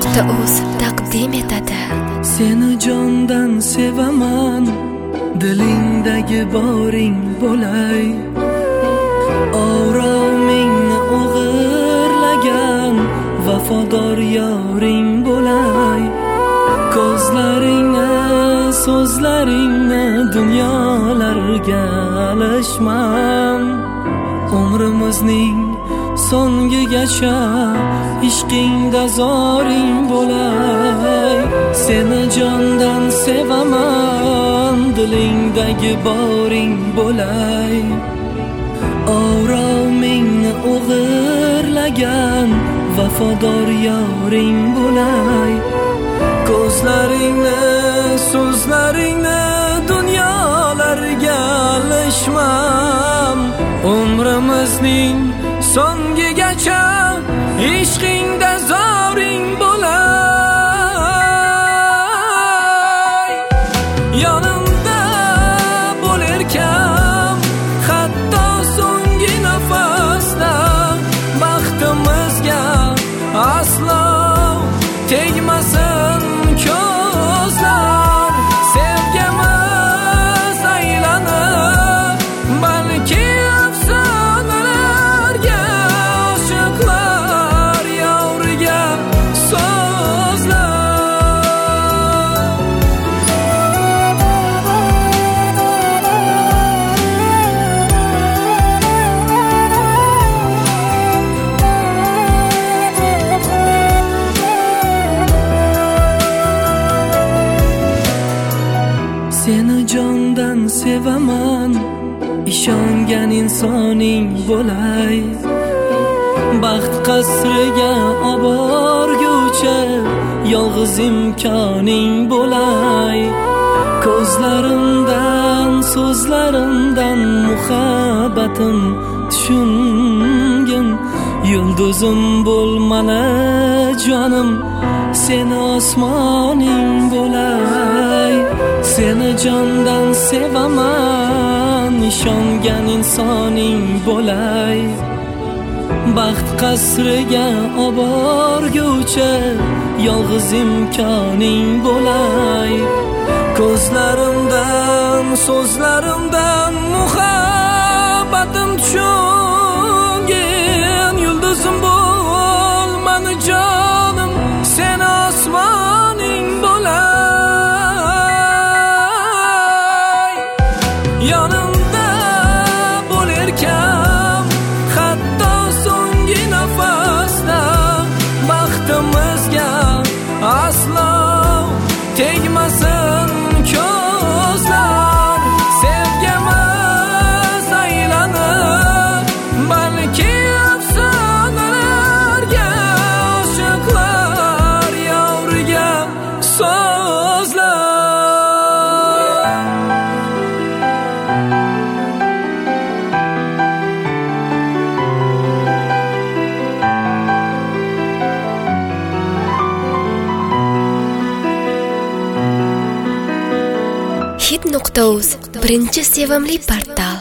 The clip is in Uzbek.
hit.uz taqdim etadi. Seni jondan sevaman, dilingdagi boring bo'lay. Oromingni o'g'irlagan vafodor yoring bo'lay. Ko'zlaringni, so'zlaringni dunyolarga alishman. Umrimizning so'ngigacha ishqingda zoring bo'lay. Seni jondan sevaman, dilingdagi boring bo'lay. Oromingni o'g'irlagan vafodor yoring bo'lay. Ko'zlaringni, so'zlaringni dunyolarga alishman. Umrimizning so'ngigacha ishqingda zoring bo'lay. Yonimda bo'larkan, hatto so'nggi nafasda baxtimizga aslo tegmasin ko'zlar. Sevgimiz aylanib balki afsonalarga, oshiqlar yavriga so'zlar. Seni jondan sevaman, ishongan insoning bo'lay. Baxt qasriga oborguvchi yolg'iz imkoning bo'lay. Ko'zlarimdan, so'zlarimdan muhabbatim tushungin. Yulduzim bo'lmana jonim, seni osmoning bo'lay. Seni jondan sevaman, ishongan insoning bo'lay. Baxt qasriga oborguvchi yolg'iz imkoning bo'lay. Ko'zlarimdan, so'zlarimdan muhabbatim tushungin. Yulduzim bo'lmani jonim, seni osmoning bo'lay. Yonimda bo'larkan, hatto so'nggi nafasda baxtimizga aslo tegmasin ko'zlar. Sevgimiz aylanib balki afsonalarga, oshiqlar yavriga so'zlar. Hit.uz birinchi sevimli portal.